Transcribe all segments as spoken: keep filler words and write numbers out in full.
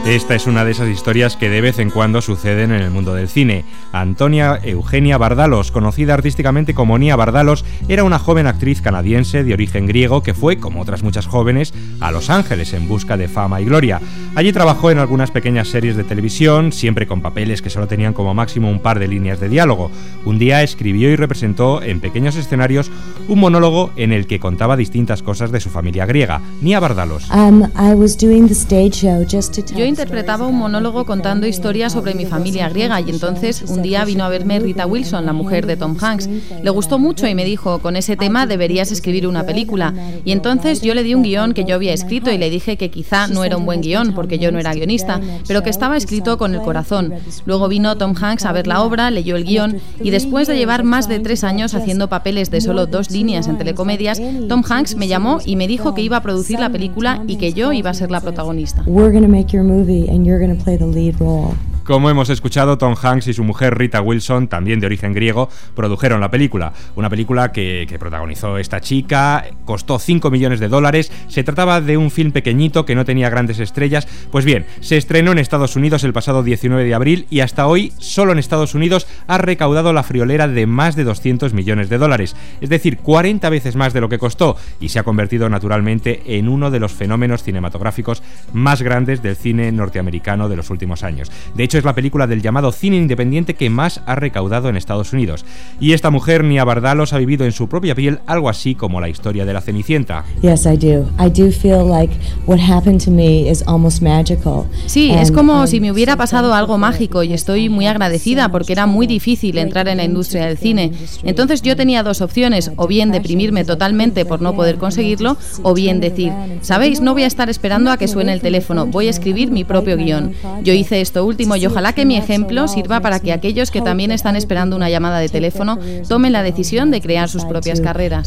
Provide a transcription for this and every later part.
Esta es una de esas historias que de vez en cuando suceden en el mundo del cine. Antonia Eugenia Vardalos, conocida artísticamente como Nia Vardalos, era una joven actriz canadiense de origen griego que fue, como otras muchas jóvenes, a Los Ángeles en busca de fama y gloria. Allí trabajó en algunas pequeñas series de televisión, siempre con papeles que solo tenían como máximo un par de líneas de diálogo. Un día escribió y representó en pequeños escenarios un monólogo en el que contaba distintas cosas de su familia griega. Nia Vardalos. Um, I was doing the stage show just to tell Yo interpretaba un monólogo contando historias sobre mi familia griega y entonces un día vino a verme Rita Wilson, la mujer de Tom Hanks. Le gustó mucho y me dijo, con ese tema deberías escribir una película. Y entonces yo le di un guión que yo había escrito y le dije que quizá no era un buen guión porque yo no era guionista, pero que estaba escrito con el corazón. Luego vino Tom Hanks a ver la obra, leyó el guión y después de llevar más de tres años haciendo papeles de solo dos líneas en telecomedias, Tom Hanks me llamó y me dijo que iba a producir la película y que yo iba a ser la protagonista. And you're going to play the lead role. Como hemos escuchado, Tom Hanks y su mujer Rita Wilson, también de origen griego, produjeron la película. Una película que, que protagonizó esta chica, costó cinco millones de dólares, se trataba de un film pequeñito que no tenía grandes estrellas. Pues bien, se estrenó en Estados Unidos el pasado diecinueve de abril y hasta hoy, solo en Estados Unidos, ha recaudado la friolera de más de doscientos millones de dólares, es decir, cuarenta veces más de lo que costó, y se ha convertido naturalmente en uno de los fenómenos cinematográficos más grandes del cine norteamericano de los últimos años. De hecho, es la película del llamado cine independiente que más ha recaudado en Estados Unidos. Y esta mujer, Nia Vardalos, ha vivido en su propia piel algo así como la historia de la Cenicienta. Yes, I do. I do feel like what happened to me is almost magical. Sí, es como si me hubiera pasado algo mágico y estoy muy agradecida porque era muy difícil entrar en la industria del cine. Entonces yo tenía dos opciones, o bien deprimirme totalmente por no poder conseguirlo, o bien decir, ¿sabéis? No voy a estar esperando a que suene el teléfono, voy a escribir mi propio guión. Yo hice esto último y ojalá que mi ejemplo sirva para que aquellos que también están esperando una llamada de teléfono tomen la decisión de crear sus propias carreras.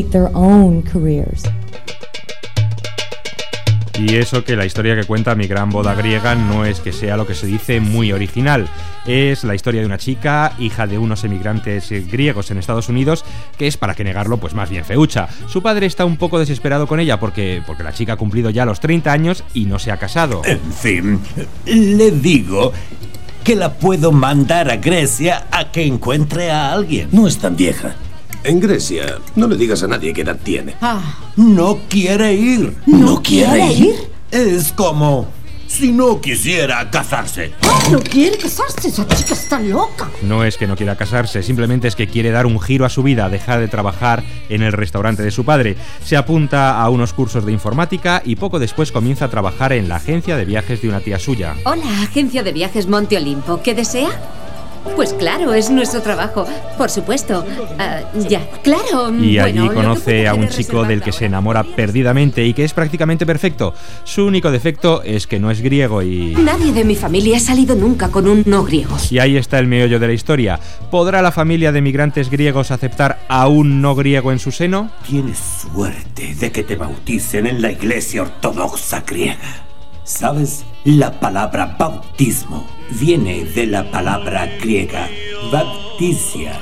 Y eso que la historia que cuenta Mi Gran Boda Griega no es que sea lo que se dice muy original. Es la historia de una chica, hija de unos emigrantes griegos en Estados Unidos, que es, para qué negarlo, pues más bien feucha. Su padre está un poco desesperado con ella porque, porque la chica ha cumplido ya los treinta años y no se ha casado. En fin, le digo que la puedo mandar a Grecia a que encuentre a alguien. No es tan vieja. En Grecia, no le digas a nadie qué edad tiene. Ah, no quiere ir. ¿No, ¿No quiere ir? Es como si no quisiera casarse. ¡Ah, no quiere casarse! ¡Esa chica está loca! No es que no quiera casarse, simplemente es que quiere dar un giro a su vida, dejar de trabajar en el restaurante de su padre. Se apunta a unos cursos de informática y poco después comienza a trabajar en la agencia de viajes de una tía suya. Hola, agencia de viajes Monte Olimpo. ¿Qué desea? Pues claro, es nuestro trabajo, por supuesto. Uh, ya, claro. Y allí bueno, conoce a un chico del que se enamora perdidamente y que es prácticamente perfecto. Su único defecto es que no es griego y... Nadie de mi familia ha salido nunca con un no griego. Y ahí está el meollo de la historia. ¿Podrá la familia de migrantes griegos aceptar a un no griego en su seno? Tienes suerte de que te bauticen en la iglesia ortodoxa griega. ¿Sabes? La palabra bautismo viene de la palabra griega baptisia,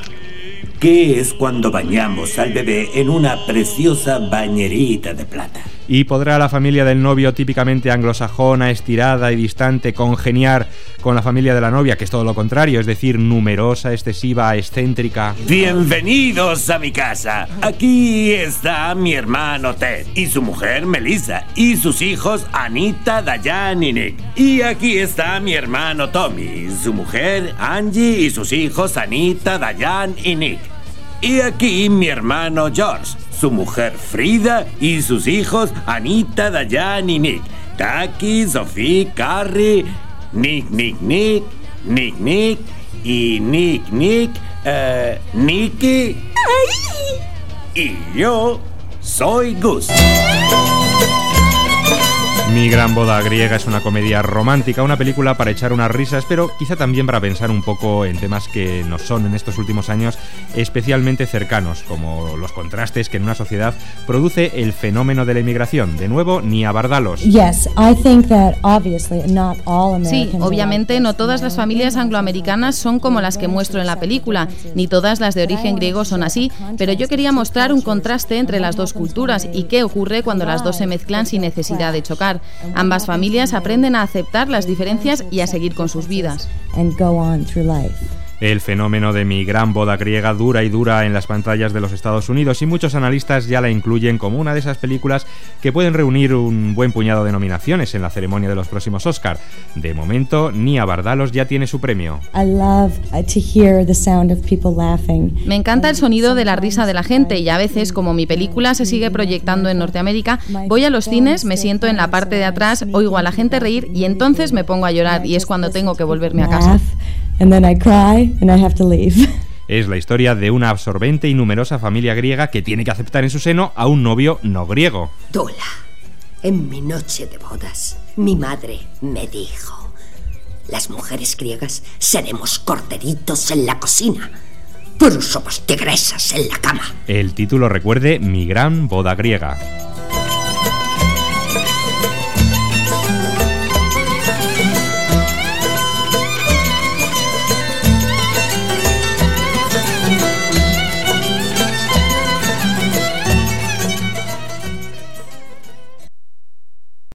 que es cuando bañamos al bebé en una preciosa bañerita de plata. ¿Y podrá la familia del novio, típicamente anglosajona, estirada y distante, congeniar con la familia de la novia, que es todo lo contrario, es decir, numerosa, excesiva, excéntrica? Bienvenidos a mi casa. Aquí está mi hermano Ted y su mujer Melissa y sus hijos Anita, Dayan y Nick. Y aquí está mi hermano Tommy, su mujer Angie y sus hijos Anita, Dayan y Nick. Y aquí mi hermano George, su mujer Frida y sus hijos Anita, Dayan y Nick. Taki, Sophie, Carrie, Nick, Nick, Nick, Nick, Nick y Nick, Nick, uh, Nicky. Y yo soy Gus. Mi Gran Boda Griega es una comedia romántica, una película para echar unas risas, pero quizá también para pensar un poco en temas que nos son en estos últimos años especialmente cercanos, como los contrastes que en una sociedad produce el fenómeno de la inmigración. De nuevo, Nia Vardalos. Yes, I think that obviously not all Americans. Sí, obviamente no todas las familias angloamericanas son como las que muestro en la película, ni todas las de origen griego son así, pero yo quería mostrar un contraste entre las dos culturas y qué ocurre cuando las dos se mezclan sin necesidad de chocar. casar. Ambas familias aprenden a aceptar las diferencias y a seguir con sus vidas. And go on through life. El fenómeno de Mi gran boda griega dura y dura en las pantallas de los Estados Unidos y muchos analistas ya la incluyen como una de esas películas que pueden reunir un buen puñado de nominaciones en la ceremonia de los próximos Oscar. De momento, Nia Vardalos ya tiene su premio. I love uh, to hear the sound of people laughing. Me encanta el sonido de la risa de la gente y a veces, como mi película se sigue proyectando en Norteamérica, voy a los cines, me siento en la parte de atrás, oigo a la gente reír y entonces me pongo a llorar y es cuando tengo que volverme a casa. And then I cry and I have to leave. Es la historia de una absorbente y numerosa familia griega que tiene que aceptar en su seno a un novio no griego. Dula, en mi noche de bodas, mi madre me dijo: las mujeres griegas seremos corderitos en la cocina, pero somos tigresas en la cama. El título recuerde Mi gran boda griega.